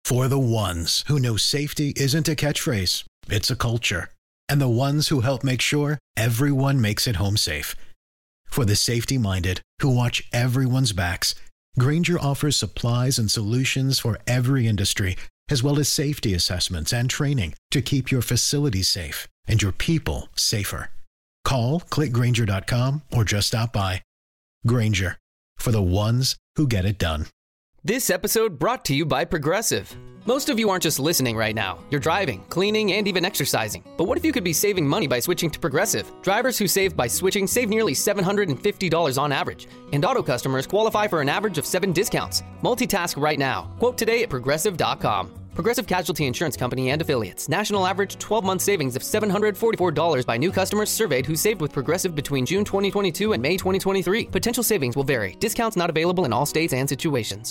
For the ones who know safety isn't a catchphrase, it's a culture. And the ones who help make sure everyone makes it home safe. For the safety-minded who watch everyone's backs, Grainger offers supplies and solutions for every industry, as well as safety assessments and training to keep your facilities safe and your people safer. Call, click Grainger.com, or just stop by. Grainger, for the ones who get it done. This episode brought to you by Progressive. Most of you aren't just listening right now. You're driving, cleaning, and even exercising. But what if you could be saving money by switching to Progressive? Drivers who save by switching save nearly $750 on average. And auto customers qualify for an average of 7 discounts. Multitask right now. Quote today at Progressive.com. Progressive Casualty Insurance Company and Affiliates. National average 12-month savings of $744 by new customers surveyed who saved with Progressive between June 2022 and May 2023. Potential savings will vary. Discounts not available in all states and situations.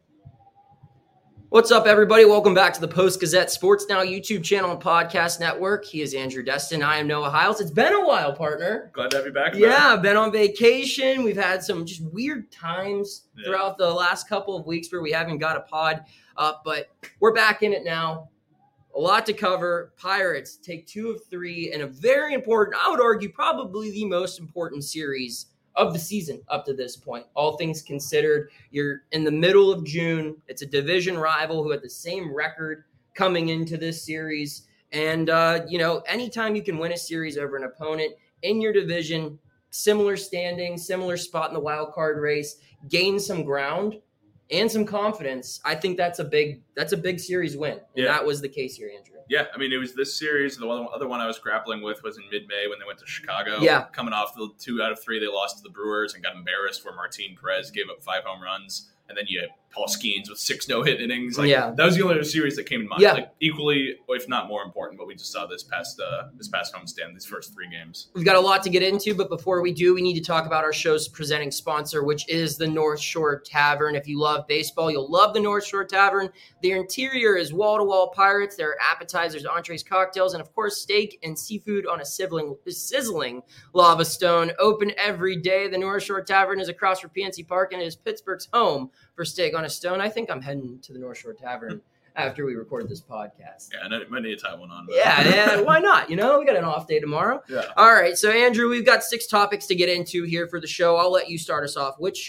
What's up, everybody? Welcome back to the Post-Gazette Sports Now YouTube channel and podcast network. He is Andrew Destin. I am Noah Hiles. It's been a while, partner. Glad to have you back. Yeah, I've been on vacation. We've had some just weird times throughout the last couple of weeks where we haven't got a pod up, but we're back in it now. A lot to cover. Pirates take 2 of 3 in a very important, I would argue, probably the most important series of the season up to this point. All things considered, you're in the middle of June. It's a division rival who had the same record coming into this series. And, anytime you can win a series over an opponent in your division, similar standing, similar spot in the wild card race, gain some ground and some confidence, I think that's a big series win. And that was the case here, Andrew. Yeah, I mean, it was this series. The other one I was grappling with was in mid-May when they went to Chicago. Yeah. Coming off the 2 out of 3 they lost to the Brewers and got embarrassed where Martin Perez gave up 5 home runs. And then you had Paul Skeens with 6 no-hit innings. That was the only series that came in mind. Yeah. Equally, if not more important, what we just saw this past homestand, these first 3 games. We've got a lot to get into, but before we do, we need to talk about our show's presenting sponsor, which is the North Shore Tavern. If you love baseball, you'll love the North Shore Tavern. Their interior is wall-to-wall Pirates. There are appetizers, entrees, cocktails, and, of course, steak and seafood on a sizzling lava stone. Open every day. The North Shore Tavern is across from PNC Park, and it is Pittsburgh's home for steak on a stone. I think I'm heading to the North Shore Tavern after we record this podcast. Yeah, I might need to tie one on. Yeah, why not? We got an off day tomorrow. Yeah. All right, so Andrew, we've got 6 topics to get into here for the show. I'll let you start us off. Which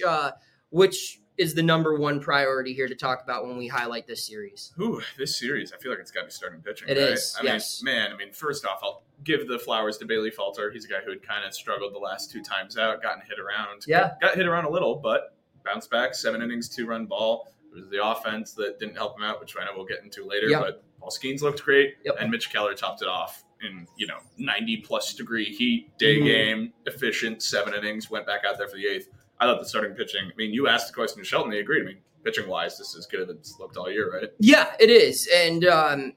is the number one priority here to talk about when we highlight this series? This series, I feel like it's got to be starting pitching. It right? is, yes. I mean, first off, I'll give the flowers to Bailey Falter. He's a guy who had kind of struggled the last 2 times out, gotten hit around. Yeah. Got hit around a little, but bounced back, 7 innings, 2-run ball. It was the offense that didn't help him out, which I know we'll get into later. Yep. But Paul Skeens looked great, Yep. and Mitch Keller topped it off in 90-plus degree heat, day game, efficient, 7 innings, went back out there for the 8th. I thought the starting pitching, I mean, you asked the question to Shelton, he agreed. I mean, pitching-wise, this is as good as it's looked all year, right? Yeah, it is. And,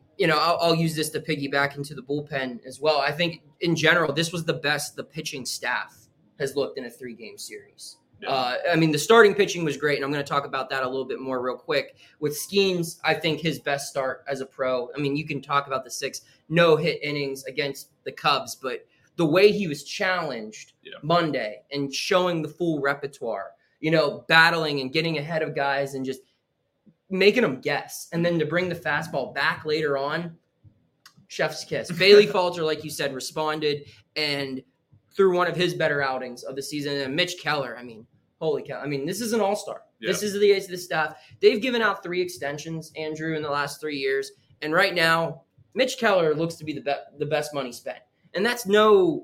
I'll use this to piggyback into the bullpen as well. I think, in general, this was the best the pitching staff has looked in a 3-game series. Yeah. The starting pitching was great, and I'm going to talk about that a little bit more real quick. With Skeens, I think his best start as a pro. I mean, you can talk about the 6 no-hit innings against the Cubs, but the way he was challenged Monday and showing the full repertoire, battling and getting ahead of guys and just making them guess. And then to bring the fastball back later on, chef's kiss. Bailey Falter, like you said, responded and through one of his better outings of the season. And Mitch Keller, holy cow. This is an all-star. Yeah. This is the ace of the staff. They've given out 3 extensions, Andrew, in the last 3 years. And right now, Mitch Keller looks to be the best money spent. And that's no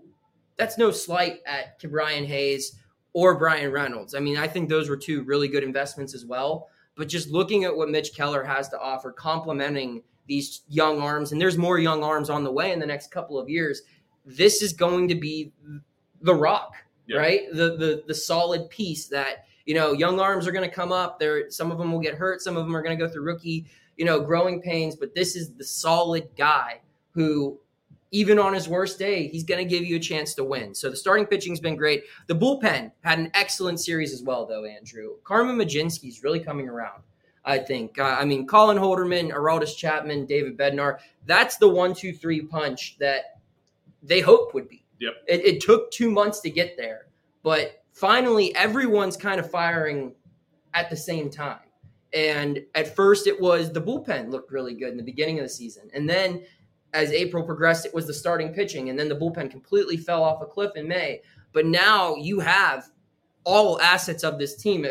slight at Brian Hayes or Brian Reynolds. I think those were 2 really good investments as well. But just looking at what Mitch Keller has to offer, complementing these young arms, and there's more young arms on the way in the next couple of years, this is going to be the rock, right? The solid piece that, young arms are going to come up. Some of them will get hurt. Some of them are going to go through rookie, growing pains. But this is the solid guy who, even on his worst day, he's going to give you a chance to win. So the starting pitching's been great. The bullpen had an excellent series as well, though, Andrew. Carmen Mlodzinski's really coming around, I think. Colin Holderman, Aroldis Chapman, David Bednar, that's the 1-2-3 punch that they hoped would be. Yep. It took 2 months to get there, but finally everyone's kind of firing at the same time. And at first it was the bullpen looked really good in the beginning of the season. And then as April progressed, it was the starting pitching. And then the bullpen completely fell off a cliff in May. But now you have all assets of this team.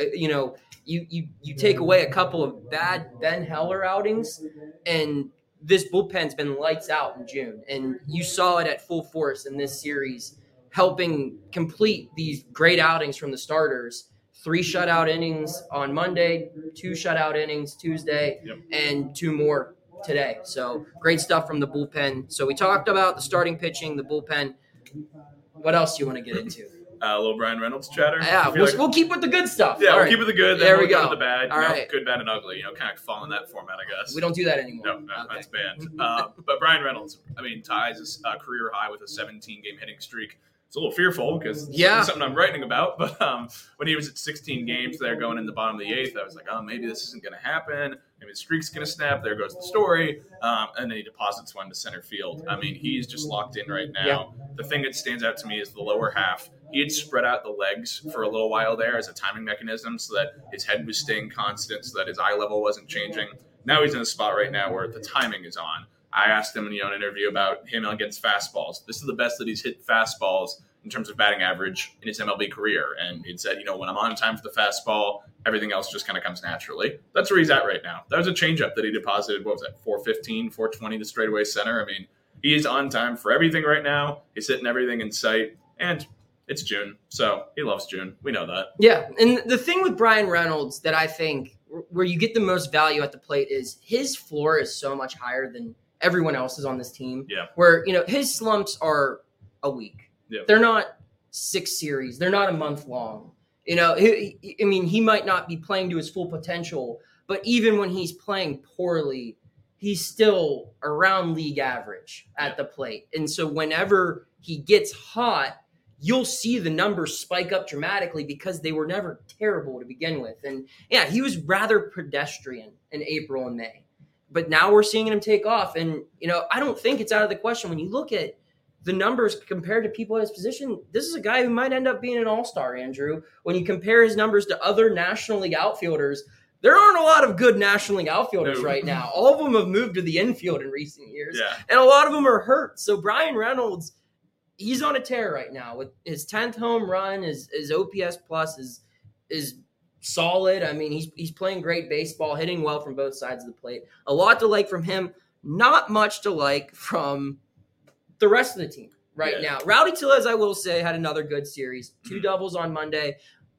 You take away a couple of bad Ben Heller outings, and this bullpen's been lights out in June. And you saw it at full force in this series, helping complete these great outings from the starters. 3 shutout innings on Monday, 2 shutout innings Tuesday, and 2 more today. So great stuff from the bullpen. So we talked about the starting pitching, the bullpen. What else do you want to get into? A little Brian Reynolds chatter. Yeah, we'll keep with the good stuff. Yeah, we'll keep with the good. Then we'll go to the bad. All right. Good, bad, and ugly. Kind of fall in that format, I guess. We don't do that anymore. No, that's banned. But Brian Reynolds, ties a career high with a 17-game hitting streak. It's a little fearful because it's something I'm writing about. But when he was at 16 games there going in the bottom of the 8th, I was like, oh, maybe this isn't going to happen. Maybe the streak's going to snap. There goes the story. And then he deposits one to center field. He's just locked in right now. Yeah. The thing that stands out to me is the lower half. He had spread out the legs for a little while there as a timing mechanism so that his head was staying constant, so that his eye level wasn't changing. Now he's in a spot right now where the timing is on. I asked him in an interview about him against fastballs. This is the best that he's hit fastballs in terms of batting average in his MLB career. And he'd said, when I'm on time for the fastball, everything else just kind of comes naturally. That's where he's at right now. That was a changeup that he deposited, 415, 420 to straightaway center. He is on time for everything right now. He's hitting everything in sight. And it's June, so he loves June. We know that. Yeah, and the thing with Brian Reynolds that I think where you get the most value at the plate is his floor is so much higher than everyone else's on this team. Yeah. Where, his slumps are a week. Yeah. They're not 6 series. They're not a month long. He might not be playing to his full potential, but even when he's playing poorly, he's still around league average at the plate. And so whenever he gets hot, you'll see the numbers spike up dramatically because they were never terrible to begin with. And he was rather pedestrian in April and May, but now we're seeing him take off. And, I don't think it's out of the question when you look at the numbers compared to people in his position. This is a guy who might end up being an all-star, Andrew. When you compare his numbers to other National League outfielders, there aren't a lot of good National League outfielders right now. All of them have moved to the infield in recent years, and a lot of them are hurt. So Brian Reynolds, he's on a tear right now with his 10th home run. His OPS plus is solid. He's playing great baseball, hitting well from both sides of the plate. A lot to like from him. Not much to like from the rest of the team right now. Rowdy Tellez, I will say, had another good series. 2 doubles on Monday.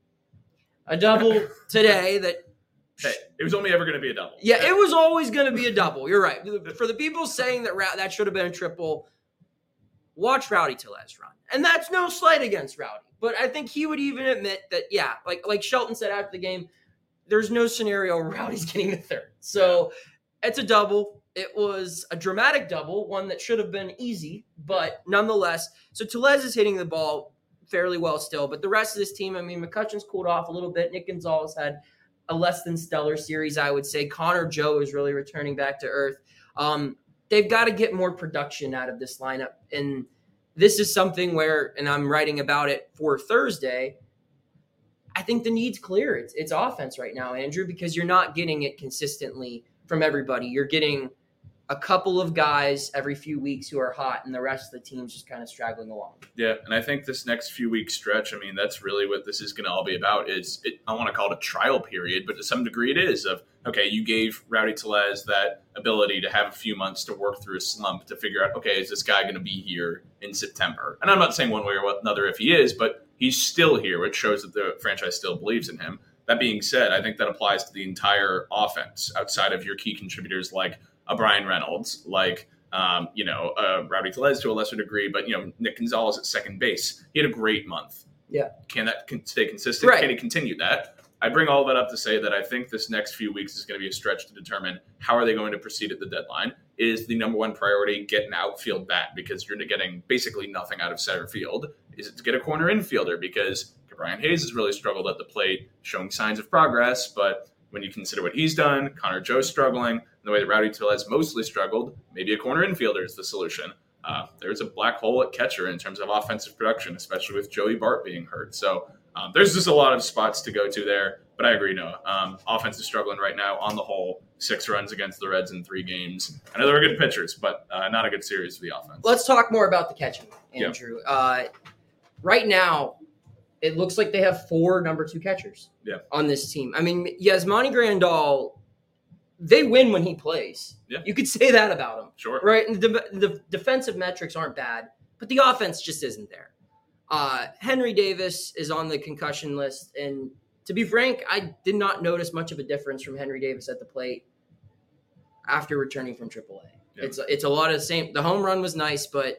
A double today that... Hey, it was only ever going to be a double. Yeah, it was always going to be a double. You're right. For the people saying that should have been a triple, watch Rowdy Tellez run. And that's no slight against Rowdy. But I think he would even admit that, like Shelton said after the game, there's no scenario where Rowdy's getting the third. So it's a double. It was a dramatic double, one that should have been easy, but nonetheless. So Tellez is hitting the ball fairly well still. But the rest of this team, McCutcheon's cooled off a little bit. Nick Gonzalez had a less than stellar series, I would say. Connor Joe is really returning back to earth. They've got to get more production out of this lineup. And this is something where, and I'm writing about it for Thursday, I think the need's clear. It's offense right now, Andrew, because you're not getting it consistently from everybody. You're getting a couple of guys every few weeks who are hot, and the rest of the team's just kind of straggling along. Yeah, and I think this next few week stretch, that's really what this is going to all be about. I want to call it a trial period, but to some degree it is you gave Rowdy Tellez that ability to have a few months to work through a slump to figure out, is this guy going to be here in September? And I'm not saying one way or another if he is, but he's still here, which shows that the franchise still believes in him. That being said, I think that applies to the entire offense outside of your key contributors like a Brian Reynolds, like, Rowdy Tellez to a lesser degree, but, Nick Gonzalez at second base. He had a great month. Yeah. Can that stay consistent? Right. Can he continue that? I bring all that up to say that I think this next few weeks is going to be a stretch to determine how are they going to proceed at the deadline. Is the number one priority get an outfield bat because you're getting basically nothing out of center field? Is it to get a corner infielder because Brian Hayes has really struggled at the plate, showing signs of progress, but when you consider what he's done, Connor Joe's struggling, and the way that Rowdy Tellez mostly struggled, maybe a corner infielder is the solution. There's a black hole at catcher in terms of offensive production, especially with Joey Bart being hurt. So there's just a lot of spots to go to there. But I agree, Noah. Offense is struggling right now on the whole. 6 runs against the Reds in 3 games. I know they were good pitchers, but not a good series for the offense. Let's talk more about the catching, Andrew. Right now, it looks like they have 4 number 2 catchers on this team. I mean, Yasmani Grandal, they win when he plays. Yeah. You could say that about him. Sure. Right? And the defensive metrics aren't bad, but the offense just isn't there. Henry Davis is on the concussion list, and to be frank, I did not notice much of a difference from Henry Davis at the plate after returning from AAA. Yeah. It's a lot of the same. The home run was nice, but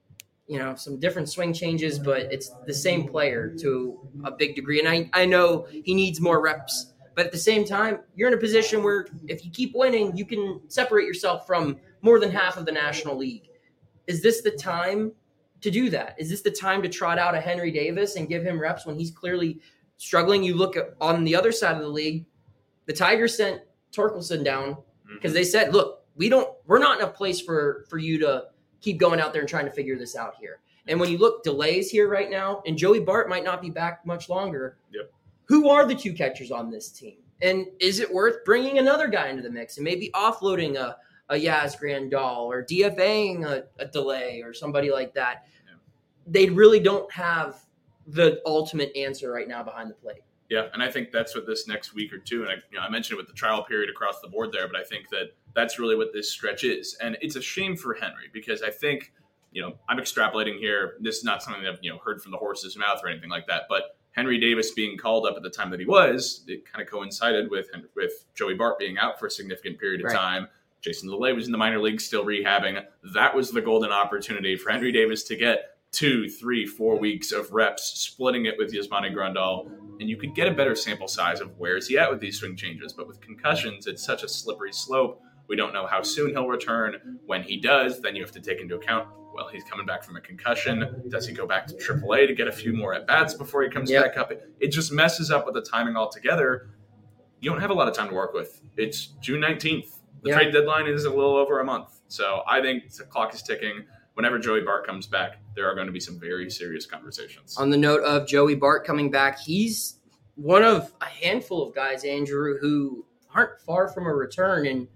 some different swing changes, but it's the same player to a big degree. And I know he needs more reps, but at the same time, you're in a position where if you keep winning, you can separate yourself from more than half of the National League. Is this the time to do that? Is this the time to trot out a Henry Davis and give him reps when he's clearly struggling? You look on the other side of the league, the Tigers sent Torkelson down because they said, look, we're not in a place for you to keep going out there and trying to figure this out here. And when you look, delays here right now, and Joey Bart might not be back much longer. Yep. Who are the 2 catchers on this team? And is it worth bringing another guy into the mix and maybe offloading a Yaz Grandal or DFAing a delay or somebody like that? Yeah. They really don't have the ultimate answer right now behind the plate. Yeah, and I think that's what this next week or two, and I mentioned it with the trial period across the board there, but I think that's really what this stretch is. And it's a shame for Henry because I think, I'm extrapolating here. This is not something that I've, heard from the horse's mouth or anything like that, but Henry Davis being called up at the time that he was, it kind of coincided with Joey Bart being out for a significant period of time. Jason DeLay was in the minor leagues still rehabbing. That was the golden opportunity for Henry Davis to get 2, 3, 4 weeks of reps, splitting it with Yasmani Grandal, and you could get a better sample size of where is he at with these swing changes. But with concussions, it's such a slippery slope. We don't know how soon he'll return. When he does, then you have to take into account, well, he's coming back from a concussion. Does he go back to AAA to get a few more at-bats before he comes back up? It just messes up with the timing altogether. You don't have a lot of time to work with. It's June 19th. The trade deadline is a little over a month. So I think the clock is ticking. Whenever Joey Bart comes back, there are going to be some very serious conversations. On the note of Joey Bart coming back, he's one of a handful of guys, Andrew, who aren't far from a return and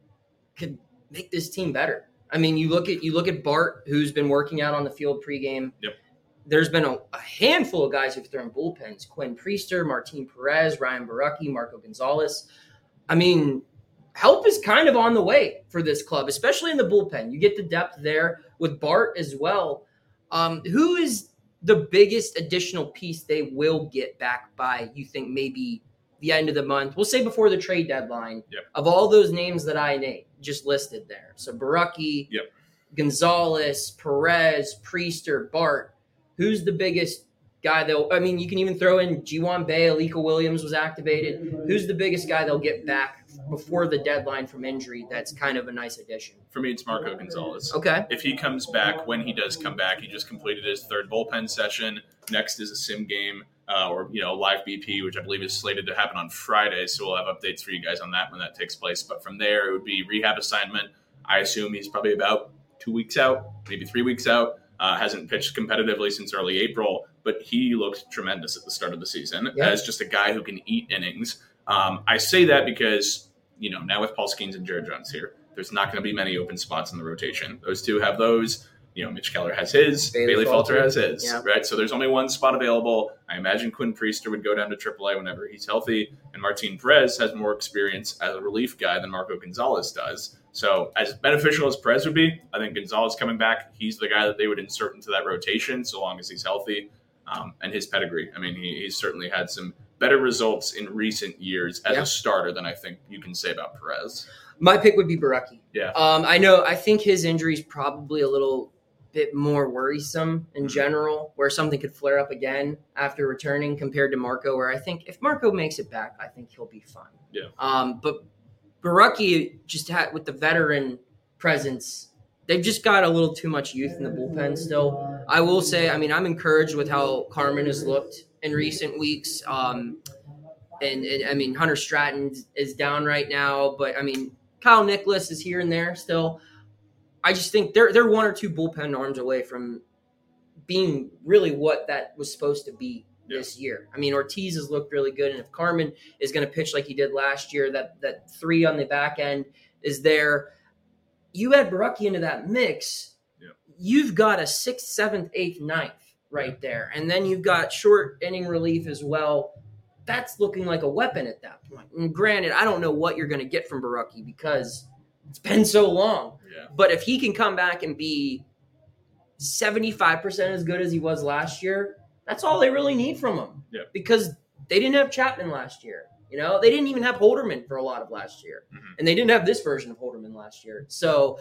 could make this team better. I mean, you look at Bart, who's been working out on the field pregame. Yep. There's been a handful of guys who've thrown bullpens: Quinn Priester, Martin Perez, Ryan Borucki, Marco Gonzalez. I mean, help is kind of on the way for this club, especially in the bullpen. You get the depth there with Bart as well. Who is the biggest additional piece they will get back by, you think, maybe the end of the month? We'll say before the trade deadline. Yep. Of all those names that I just listed there. So Borucki, Gonzalez, Perez, Priester, Bart. Who's the biggest guy you can even throw in Ji-Hwan Bae, Alika Williams was activated. Who's the biggest guy they'll get back before the deadline from injury that's kind of a nice addition? For me, it's Marco Gonzalez. Okay. If he comes back, when he does come back, he just completed his 3rd bullpen session. Next is a sim game or live BP, which I believe is slated to happen on Friday. So we'll have updates for you guys on that when that takes place. But from there, it would be rehab assignment. I assume he's probably about 2 weeks out, maybe 3 weeks out. Hasn't pitched competitively since early April, but he looked tremendous at the start of the season as just a guy who can eat innings. I say that because, now with Paul Skeens and Jared Jones here, there's not going to be many open spots in the rotation. Those two have those. Mitch Keller has his. Bailey Falter has his. Right? So there's only one spot available. I imagine Quinn Priester would go down to AAA whenever he's healthy, and Martin Perez has more experience as a relief guy than Marco Gonzalez does. So as beneficial as Perez would be, I think Gonzalez coming back, he's the guy that they would insert into that rotation so long as he's healthy. And his pedigree. I mean, he's certainly had some better results in recent years as a starter than I think you can say about Perez. My pick would be Borucki. Yeah. I think his injury is probably a little bit more worrisome in general, where something could flare up again after returning compared to Marco, where I think if Marco makes it back, I think he'll be fine. Yeah. But Borucki just had, with the veteran presence, they've just got a little too much youth in the bullpen still. I will say, I'm encouraged with how Carmen has looked in recent weeks. And Hunter Stratton is down right now, but Kyle Nicholas is here and there still. I just think they're 1 or 2 bullpen arms away from being really what that was supposed to be this year. I mean, Ortiz has looked really good, and if Carmen is going to pitch like he did last year, that 3 on the back end is there. You add Borucki into that mix, you've got a 6th, 7th, 8th, 9th right there, and then you've got short inning relief as well. That's looking like a weapon at that point. And granted, I don't know what you're going to get from Borucki because it's been so long. Yeah. But if he can come back and be 75% as good as he was last year, that's all they really need from him. Yeah. Because they didn't have Chapman last year. You know, they didn't even have Holderman for a lot of last year. Mm-hmm. And they didn't have this version of Holderman last year. So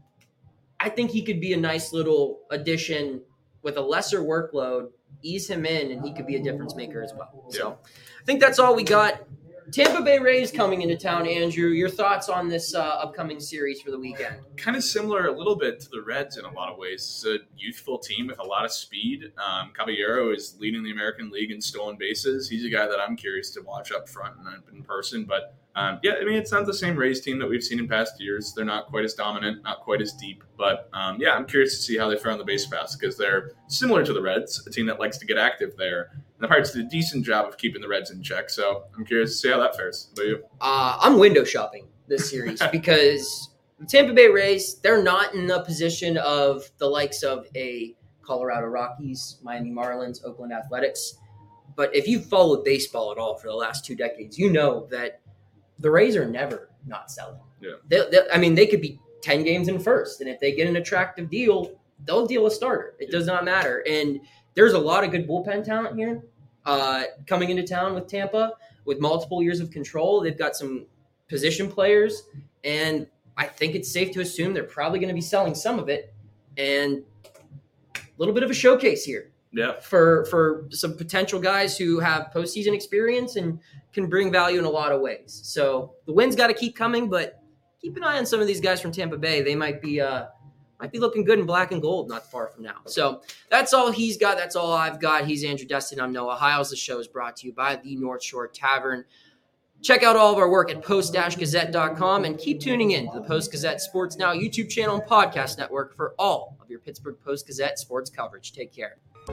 I think he could be a nice little addition with a lesser workload, ease him in, and he could be a difference maker as well. Yeah. So I think that's all we got. Tampa Bay Rays coming into town, Andrew. Your thoughts on this upcoming series for the weekend? Kind of similar a little bit to the Reds in a lot of ways. It's a youthful team with a lot of speed. Caballero is leading the American League in stolen bases. He's a guy that I'm curious to watch up front and in person. But, it's not the same Rays team that we've seen in past years. They're not quite as dominant, not quite as deep. But, I'm curious to see how they fare on the base paths because they're similar to the Reds, a team that likes to get active there. And the Pirates did a decent job of keeping the Reds in check. So I'm curious to see how that fares. What about you? I'm window shopping this series because the Tampa Bay Rays, they're not in the position of the likes of a Colorado Rockies, Miami Marlins, Oakland Athletics. But if you've followed baseball at all for the last 2 decades, you know that the Rays are never not selling. Yeah. They could be 10 games in first. And if they get an attractive deal, they'll deal a starter. It does not matter. And there's a lot of good bullpen talent here coming into town with Tampa with multiple years of control. They've got some position players, and I think it's safe to assume they're probably going to be selling some of it. And a little bit of a showcase here for some potential guys who have postseason experience and can bring value in a lot of ways. So the wins got to keep coming, but keep an eye on some of these guys from Tampa Bay. They might be looking good in black and gold not far from now. So that's all he's got. That's all I've got. He's Andrew Destin. I'm Noah Hiles. The show is brought to you by the North Shore Tavern. Check out all of our work at post-gazette.com and keep tuning in to the Post-Gazette Sports Now YouTube channel and podcast network for all of your Pittsburgh Post-Gazette sports coverage. Take care.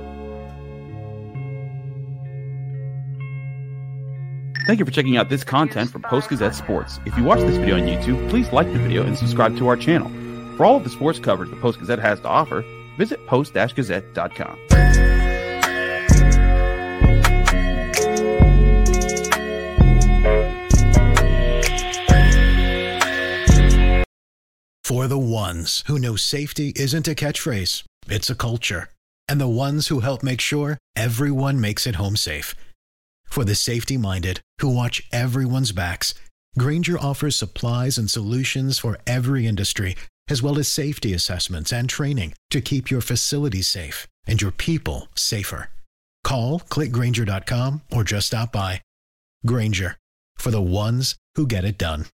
Thank you for checking out this content from Post-Gazette Sports. If you watch this video on YouTube, please like the video and subscribe to our channel. For all of the sports coverage the Post-Gazette has to offer, visit post-gazette.com. For the ones who know safety isn't a catchphrase, it's a culture. And the ones who help make sure everyone makes it home safe. For the safety-minded who watch everyone's backs, Grainger offers supplies and solutions for every industry, as well as safety assessments and training to keep your facilities safe and your people safer. Call, click Grainger.com, or just stop by. Grainger, for the ones who get it done.